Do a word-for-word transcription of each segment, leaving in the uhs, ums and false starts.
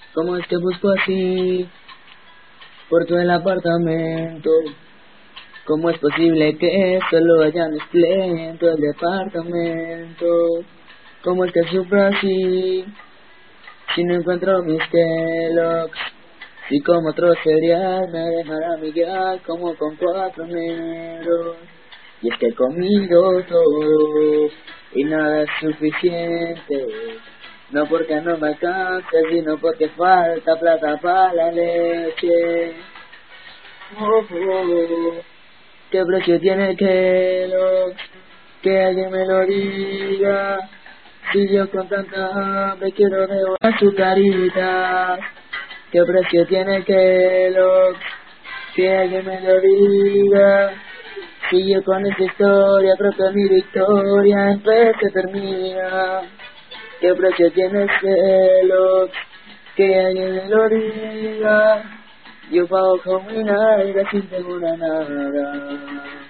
¿Cómo es que busco así por todo el apartamento? ¿Cómo es posible que solo haya Nestlé en todo el departamento? ¿Cómo es que sufro así si no encuentro mis Kellogg's? Si como otro cereal me dejará migrar como con cuatro negros. Y es que he comido todo y nada es suficiente. No porque no me alcance, sino porque falta plata para la leche. Oh, oh, ¿qué precio tiene el Kellogg's? Que alguien me lo diga. Si yo con tanta hambre quiero devorar su carita. ¿Qué precio tiene el Kellogg's? Que alguien me lo diga. Si yo con esta historia creo que mi victoria en vez se termina. ¿Qué precio tiene el Kellogg's? Que alguien me lo diga. Yo pago con mi nalga sin temor a nada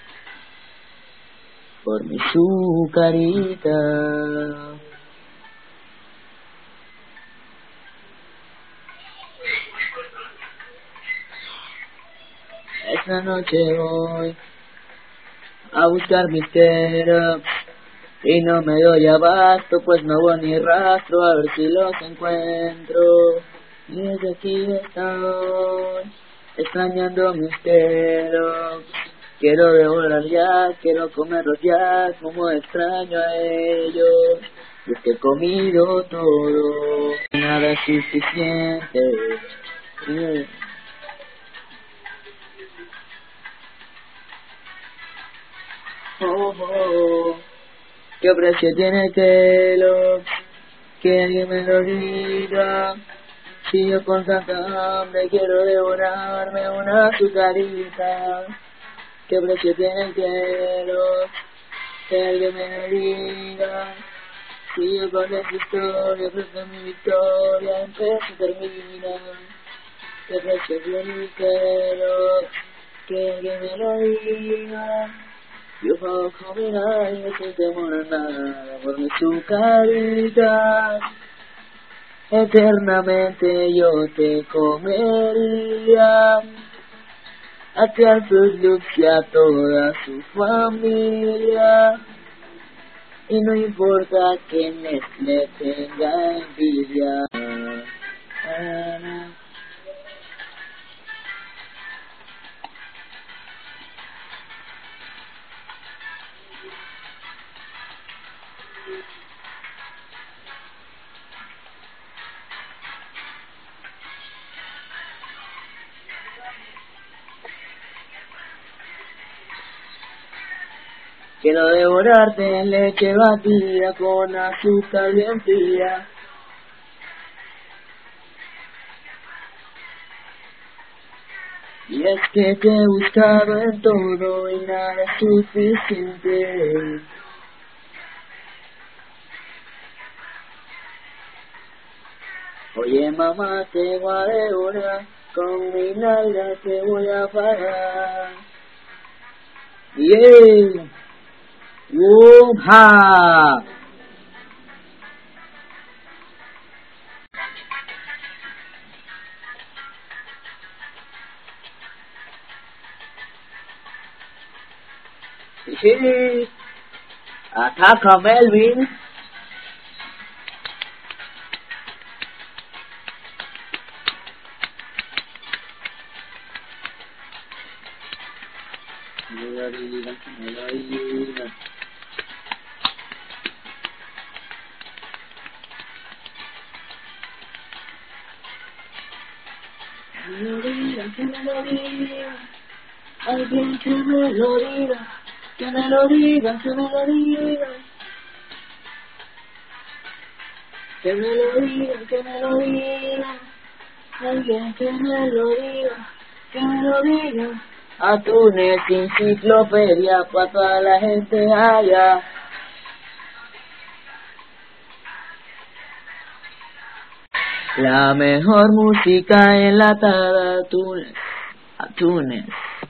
por mi sucarita. Esta noche voy a buscar mis Kellogg's y no me doy abasto, pues no voy ni rastro a ver si los encuentro. Y desde aquí estoy extrañando mis Kellogg's. Quiero devorar ya, quiero comerlos ya, como extraño a ellos. Y es que he comido todo, nada es suficiente. Yeah. Oh, oh, ¿qué precio tiene Kellogg's? Que alguien me lo diga. Si yo con tanta hambre quiero devorarme una azucarita. ¿Qué precio tiene Kellogg's? Que alguien me lo diga. Si yo con esta historia creo que mi victoria empieza y termina. ¿Qué precio tiene Kellogg's? Que alguien me lo diga. Yo puedo comer y sin temor a nada por mi sucarita. Eternamente yo te comería, a ti, al Fruit Loops y a toda su familia. Y no importa que Nestlé tenga envidia. Ah, quiero devorarte en leche batida con azúcar bien fría. Y es que te he buscado en todo y nada es suficiente. Oye mamá, te voy a devorar, con mi nalga te voy a parar. Yeah. ¡Wuja! Sí, ataca Melvin. Me lo digan, me lo digan. Me lo digan, que me lo digan. Alguien que me lo diga. Que me lo digan, que me lo digan. Que me lo digan, que me lo digan. Alguien que me lo diga. Que me lo digan. Atunes, enciclopedia para toda la gente allá. La mejor música enlatada, atunes, atunes.